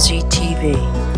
Jersey TV.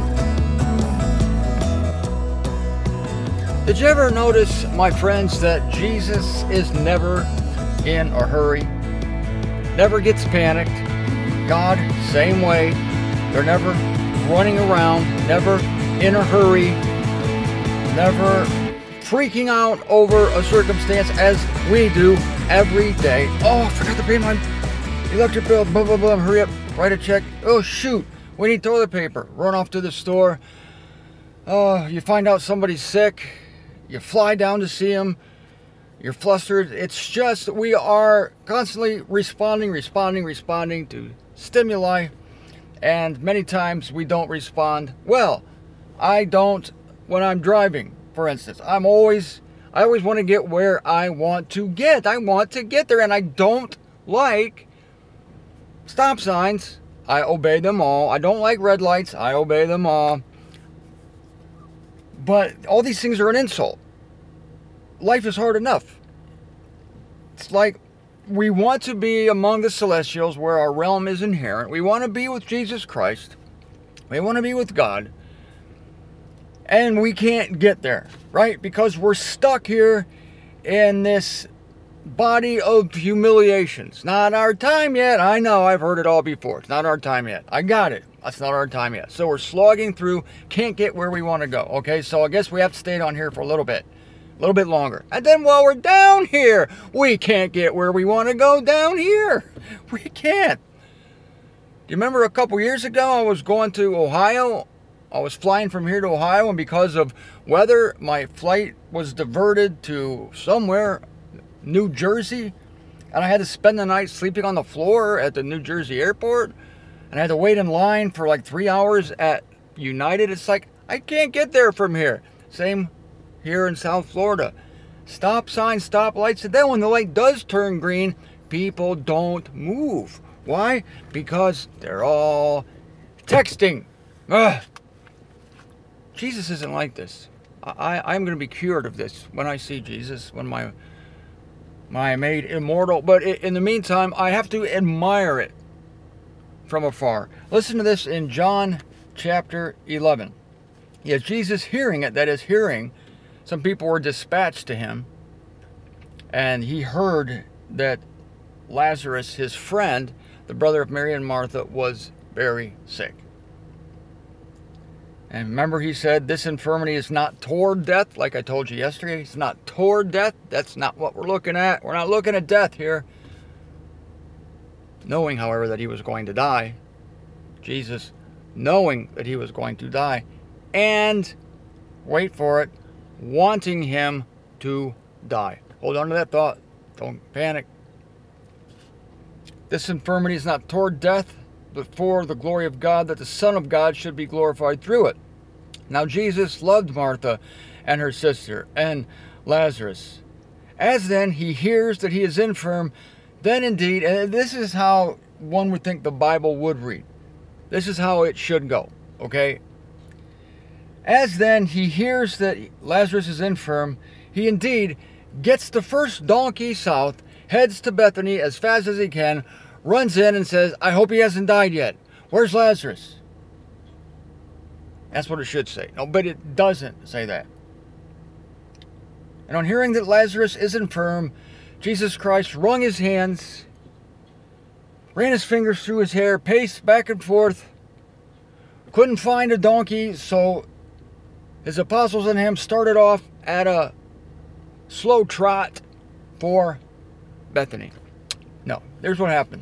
Did you ever notice, my friends, that Jesus is never in a hurry? Never gets panicked. God, same way. They're never running around, never in a hurry, never freaking out over a circumstance as we do every day. Oh, I forgot to pay my electric bill. Blah, blah, blah. Hurry up. Write a check. Oh, shoot. We need toilet paper. Run off to the store. You find out somebody's sick. You fly down to see them. You're flustered. It's just we are constantly responding to stimuli. And many times we don't respond well. I don't when I'm driving, for instance. I always want to get where I want to get. I want to get there, and I don't like stop signs. I obey them all. I don't like red lights. I obey them all. But all these things are an insult. Life is hard enough. It's like we want to be among the celestials where our realm is inherent. We want to be with Jesus Christ. We want to be with God. And we can't get there, right? Because we're stuck here in this body of humiliation. It's not our time yet. I know, I've heard it all before. It's not our time yet. I got it. That's not our time yet. So we're slogging through, can't get where we want to go. Okay, so I guess we have to stay down here for a little bit longer. And then while we're down here, we can't get where we want to go down here. We can't. Do you remember a couple years ago, I was going to Ohio? I was flying from here to Ohio, and because of weather, my flight was diverted to somewhere, New Jersey, and I had to spend the night sleeping on the floor at the New Jersey airport, and I had to wait in line for like 3 hours at United. It's like, I can't get there from here. Same here in South Florida. Stop signs, stop lights, and then when the light does turn green, people don't move. Why? Because they're all texting. Ugh. Jesus isn't like this. I'm going to be cured of this when I see Jesus, when my made immortal. But in the meantime, I have to admire it from afar. Listen to this in John chapter 11. Yes, Jesus hearing it, that is hearing, some people were dispatched to him, and he heard that Lazarus, his friend, the brother of Mary and Martha, was very sick. And remember, he said, this infirmity is not toward death, like I told you yesterday. It's not toward death. That's not what we're looking at. We're not looking at death here. Knowing, however, that he was going to die. Jesus, knowing that he was going to die. And, wait for it, wanting him to die. Hold on to that thought. Don't panic. This infirmity is not toward death, but for the glory of God, that the Son of God should be glorified through it. Now Jesus loved Martha and her sister and Lazarus. As then he hears that he is infirm, then indeed, and this is how one would think the Bible would read. This is how it should go, okay? As then he hears that Lazarus is infirm, he indeed gets the first donkey south, heads to Bethany as fast as he can, runs in and says, I hope he hasn't died yet. Where's Lazarus? That's what it should say. No, but it doesn't say that. And on hearing that Lazarus is infirm, Jesus Christ wrung his hands, ran his fingers through his hair, paced back and forth, couldn't find a donkey, so his apostles and him started off at a slow trot for Bethany. No, there's what happened.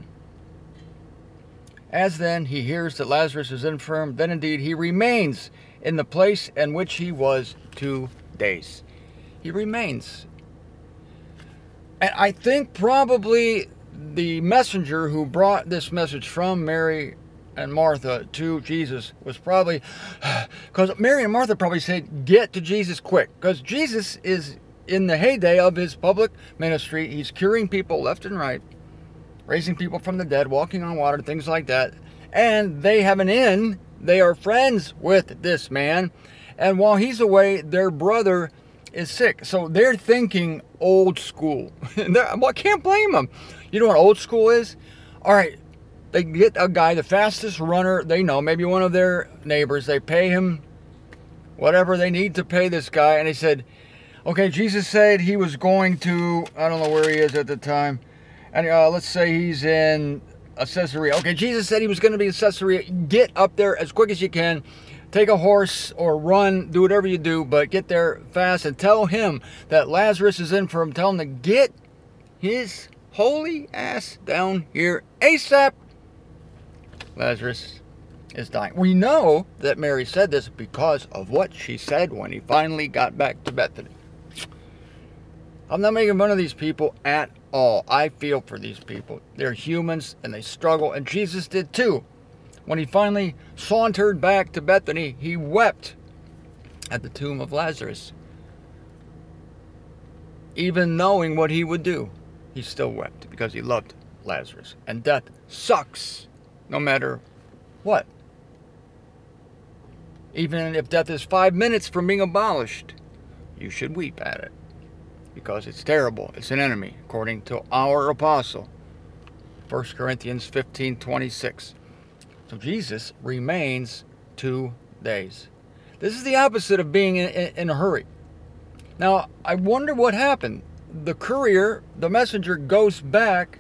As then he hears that Lazarus is infirm, then indeed he remains in the place in which he was 2 days. He remains. And I think probably the messenger who brought this message from Mary and Martha to Jesus was probably, because Mary and Martha probably said, get to Jesus quick. Because Jesus is in the heyday of his public ministry. He's curing people left and right, raising people from the dead, walking on water, things like that. And they have an inn. They are friends with this man. And while he's away, their brother is sick. So they're thinking old school. Well, I can't blame them. You know what old school is? All right, They get a guy, the fastest runner they know, maybe one of their neighbors. They pay him whatever they need to pay this guy. And they said, okay, Jesus said he was going to, I don't know where he is at the time. And let's say he's in Caesarea. Okay, Jesus said he was going to be in Caesarea. Get up there as quick as you can. Take a horse or run, do whatever you do, but get there fast and tell him that Lazarus is in for him. Tell him to get his holy ass down here ASAP. Lazarus is dying. We know that Mary said this because of what she said when he finally got back to Bethany. I'm not making fun of these people at all. I feel for these people. They're humans and they struggle, and Jesus did too. When he finally sauntered back to Bethany, he wept at the tomb of Lazarus. Even knowing what he would do, he still wept because he loved Lazarus. And death sucks, no matter what. Even if death is 5 minutes from being abolished, you should weep at it. Because it's terrible. It's an enemy, according to our apostle. 1 Corinthians 15:26. So Jesus remains 2 days. This is the opposite of being in a hurry. Now, I wonder what happened. The courier, the messenger, goes back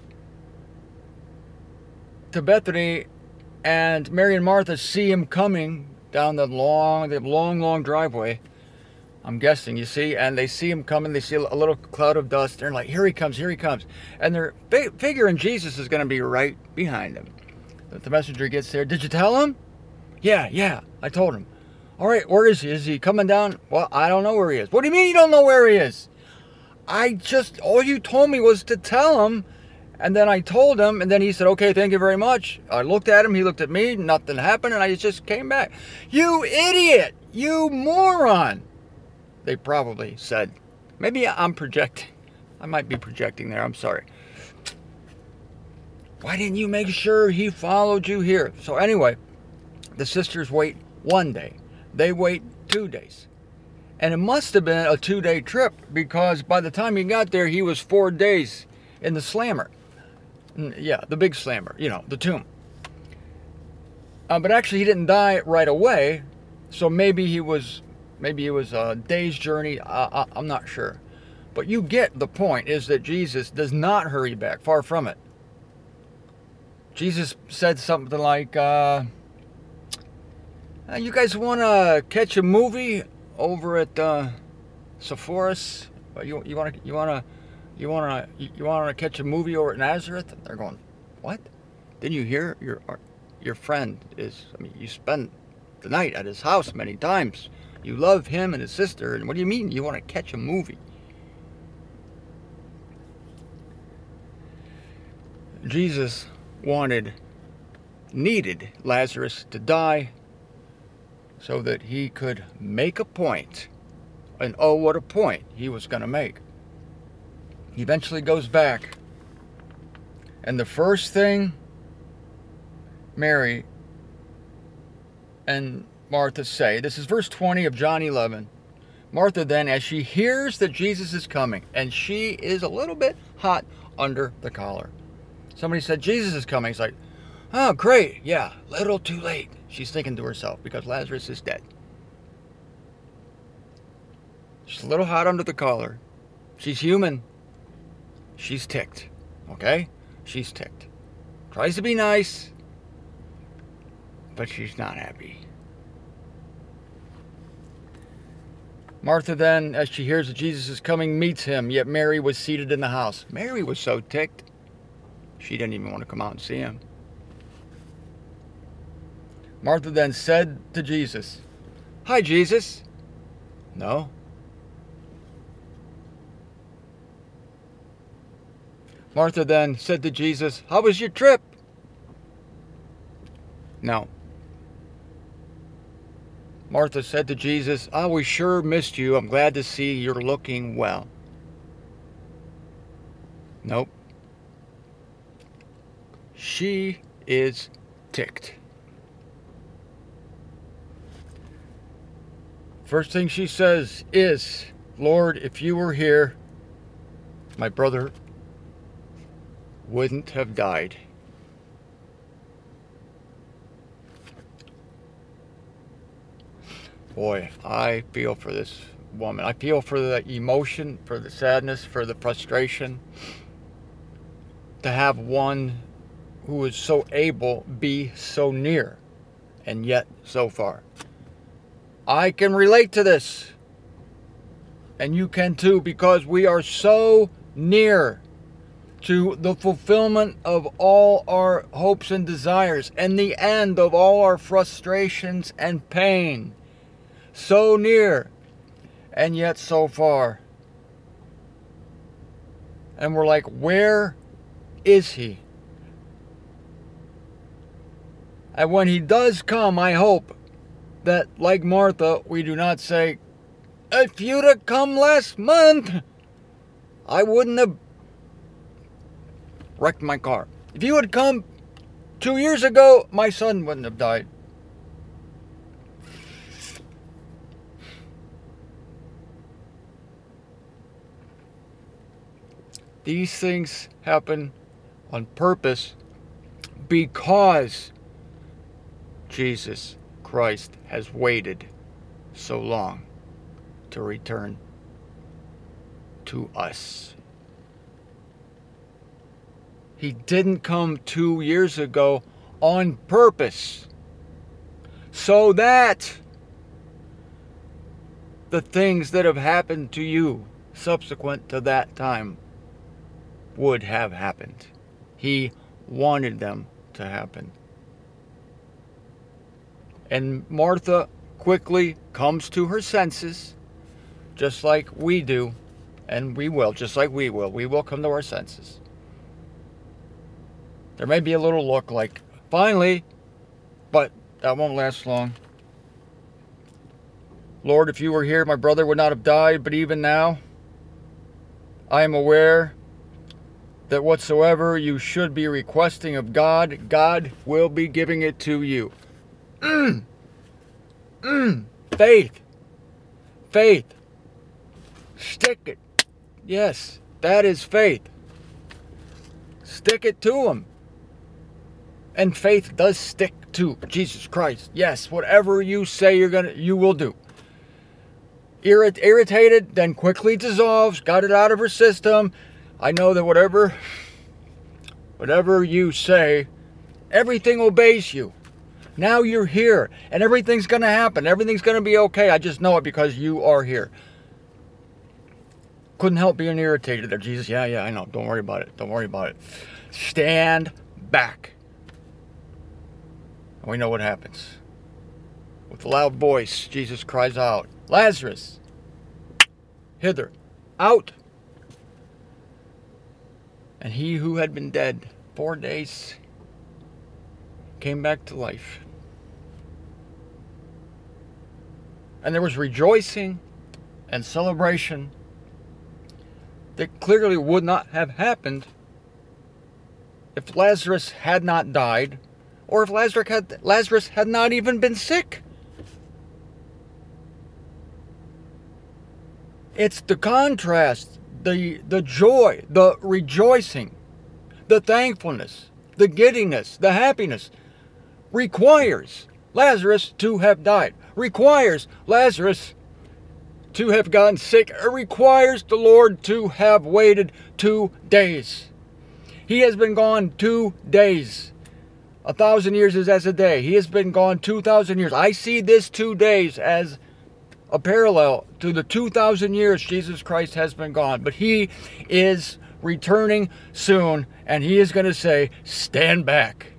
to Bethany, and Mary and Martha see him coming down the long driveway. I'm guessing, you see, and they see him coming. They see a little cloud of dust. They're like, here he comes, here he comes. And they're figuring Jesus is going to be right behind him. The messenger gets there. Did you tell him? Yeah, I told him. All right, where is he? Is he coming down? Well, I don't know where he is. What do you mean you don't know where he is? All you told me was to tell him. And then I told him, and then he said, okay, thank you very much. I looked at him, he looked at me, nothing happened, and I just came back. You idiot! You moron! They probably said. Maybe I'm projecting. I might be projecting there, I'm sorry. Why didn't you make sure he followed you here? So anyway, the sisters wait 1 day. They wait 2 days. And it must have been a 2-day trip, because by the time he got there, he was 4 days in the slammer. Yeah, the big slammer, the tomb. But actually, he didn't die right away. So maybe it was a day's journey. I'm not sure. But you get the point, is that Jesus does not hurry back. Far from it. Jesus said something like, you guys want to catch a movie over at Sephora's? You want to catch a movie over at Nazareth? And they're going, what? Didn't you hear your friend is? I mean, you spent the night at his house many times. You love him and his sister. And what do you mean you want to catch a movie? Jesus needed Lazarus to die so that he could make a point. And oh, what a point he was going to make. He eventually goes back. And the first thing Mary and Martha say, this is verse 20 of John 11. Martha then, as she hears that Jesus is coming, and she is a little bit hot under the collar. Somebody said, Jesus is coming. It's like, oh, great. Yeah, little too late. She's thinking to herself, because Lazarus is dead. She's a little hot under the collar. She's human. She's ticked. Okay? She's ticked. Tries to be nice, but she's not happy. Martha then, as she hears that Jesus is coming, meets him, yet Mary was seated in the house. Mary was so ticked, she didn't even want to come out and see him. Martha then said to Jesus, hi, Jesus. No. Martha then said to Jesus, how was your trip? No. Martha said to Jesus, oh, we sure missed you. I'm glad to see you're looking well. Nope. She is ticked. First thing she says is, Lord, if you were here, my brother wouldn't have died. Boy, I feel for this woman. I feel for the emotion, for the sadness, for the frustration. To have one who is so able be so near and yet so far. I can relate to this. And you can too, because we are so near to the fulfillment of all our hopes and desires and the end of all our frustrations and pain. So near and yet so far. And we're like, where is he? And when he does come, I hope that, like Martha, we do not say, if you'd have come last month, I wouldn't have wrecked my car. If you had come 2 years ago, my son wouldn't have died. These things happen on purpose because Jesus Christ has waited so long to return to us. He didn't come 2 years ago on purpose so that the things that have happened to you subsequent to that time would have happened. He wanted them to happen. And Martha quickly comes to her senses, just like we do, and we will, just like we will. We will come to our senses. There may be a little look like, finally, but that won't last long. Lord, if you were here, my brother would not have died, but even now, I am aware that whatsoever you should be requesting of God, God will be giving it to you. Faith. Faith. Stick it. Yes, that is faith. Stick it to him. And faith does stick to Jesus Christ. Yes, whatever you say you will do. Irritated, then quickly dissolves, got it out of her system. I know that whatever you say, everything obeys you. Now you're here, and everything's going to happen. Everything's going to be okay. I just know it because you are here. Couldn't help being irritated there. Jesus, yeah, I know. Don't worry about it. Don't worry about it. Stand back. And we know what happens. With a loud voice, Jesus cries out, Lazarus, hither, out. And he who had been dead 4 days came back to life. And there was rejoicing and celebration that clearly would not have happened if Lazarus had not died, or if Lazarus had not even been sick. It's the contrast, the joy, the rejoicing, the thankfulness, the giddiness, the happiness requires Lazarus to have died, requires Lazarus to have gotten sick. It requires the Lord to have waited 2 days. He has been gone 2 days. 1,000 years is as a day. He has been gone 2,000 years. I see this 2 days as a parallel to the 2,000 years Jesus Christ has been gone. But he is returning soon, and he is going to say, stand back.